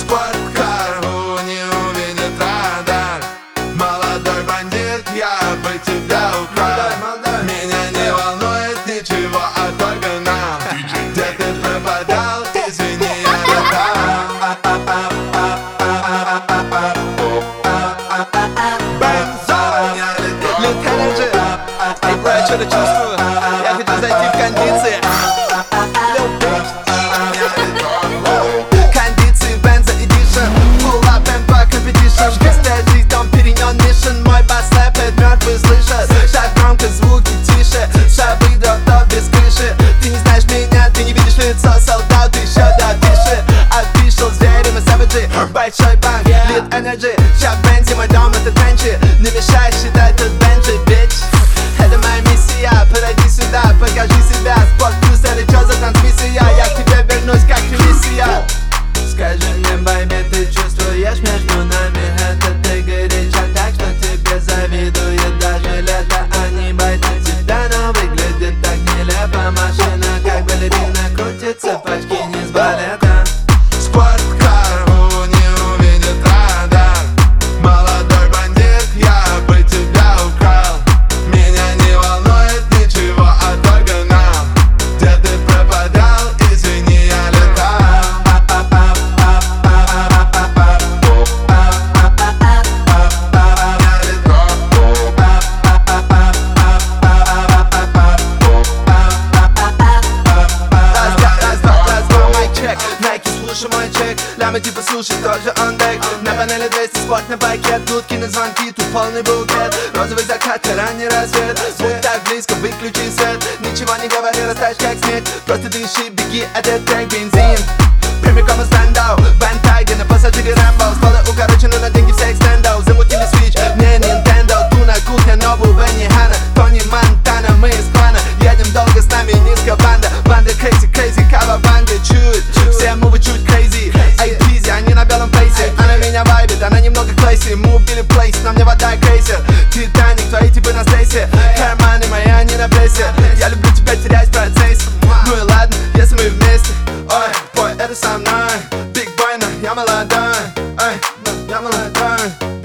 Спорткар не увидит радар. Молодой бандит, я бы тебя украл. Меня не волнует ничего, а только нам. Где ты пропадал? Извини, я летал. Бензон, я летал. Lit Energy. Эй, бро, я что-то чувствую. Я хочу зайти в кондиции. Кондиции, бензо эдишн. Full up and back competition. Быстрая жизнь, дом перенен мишен. Мой бас рэпает, мертвые слышат. Так громко, звуки тише. Шабы дротов без крыши. Ты не знаешь меня, ты не видишь лицо. Солдат, еще допиши. Official, звери, мы саваджи. Большой банк, Lit Energy. Ща в бензе, мой дом это тренчи. Не мешай считать тут бенджи, bitch. Это моя миссия, подойди сюда, покажи себя. Спорт плюс, или чё за трансмиссия? Я к тебе вернусь, как миссия. Скажи мне, байби, ты чувствуешь между нами? Это ты горяча, так что тебе завидует даже лето. Они боятся тебя, но выглядит так нелепо. Машина как балерина крутится, почти не с балета. Спорткар не увидит радар. Молодой бандит, я бы тебя украл. Меня не волнует ничего, а только нам. Где ты пропадал? Извини, я летал. Nike, слушай мой чек. Лямы типа слушай, тоже он дек. На панели 200, спорт на байке. Дудки на звонки, тут полный букет. Розовый закат, ранний рассвет. Будь так близко, выключи свет. Ничего не говори, растаешь как снег. Просто дыши, беги, этот трек бензин. Прямиком из стендау. Бэнтай, на пассажире Рэмбо. Школа укорочена на деньги всех стендов. Замутили свич, мне Nintendo. Туна, кухня, новую Бенни Хана. Тони Монтана, мы из клана. Едем долго, с нами низкая банда. Банда crazy, crazy, кава-банды. Чуть, все мувы чуть crazy. Эй, Тизи, они на белом фейсе. Она меня вайбит, она немного клейси. Мы убили плейс, на мне вода и крейсер. Титаник, твои типы на стейсе. Карманы мои, они на прессе. Я люблю тебя терять в процессе. Ну и ладно, если мы вместе. Ой, бой, это со мной. Big boy, но я молодой. Эй, я молодой.